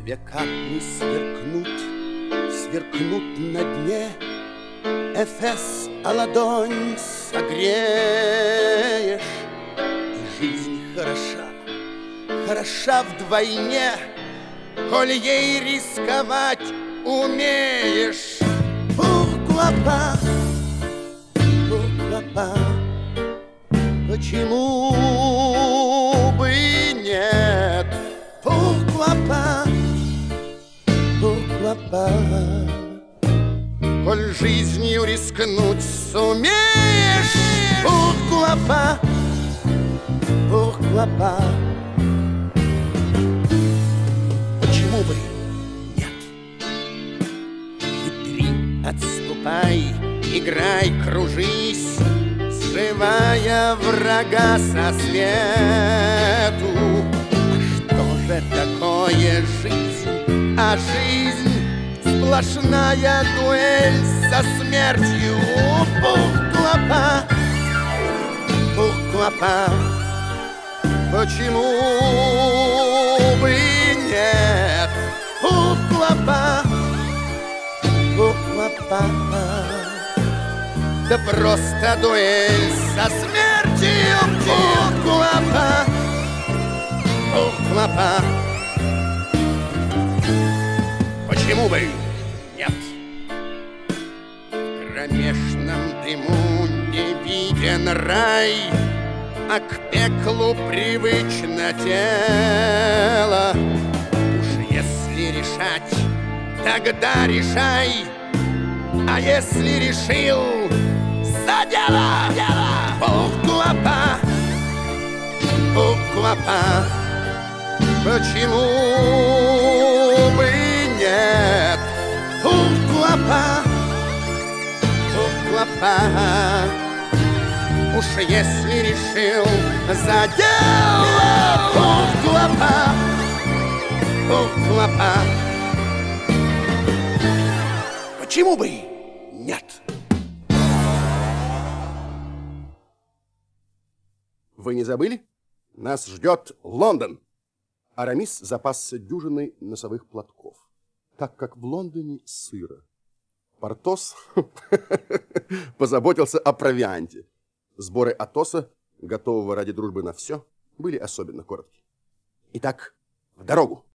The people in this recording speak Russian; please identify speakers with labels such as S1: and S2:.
S1: Две капли сверкнут на дне. Эфес, а ладонь согреешь. И жизнь хороша вдвойне, коль ей рисковать умеешь. Pourquoi pas, почему бы и нет? Pourquoi pas, коль жизнью рискнуть сумеешь. Pourquoi pas, почему бы нет? Хитри, отступай, играй, кружись, срывая врага со свету. А что же такое жизнь? А жизнь сплошная дуэль со смертью. Pourquoi pas, почему бы и нет? Pourquoi pas, да просто дуэль со смертью. Pourquoi pas, почему бы нет? В кромешном дыму не виден рай, а к пеклу привычно тело. Уж если решать, тогда решай. А если решил, за дело! Pourquoi pas, почему бы и нет? Pourquoi pas, уж если решил, за дело! Pourquoi pas, почему бы нет? Вы не забыли? Нас ждет Лондон. Арамис запасся дюжиной носовых платков, так как в Лондоне сыро. Портос позаботился о провианте. Сборы Атоса, готового ради дружбы на все, были особенно коротки. Итак, в дорогу!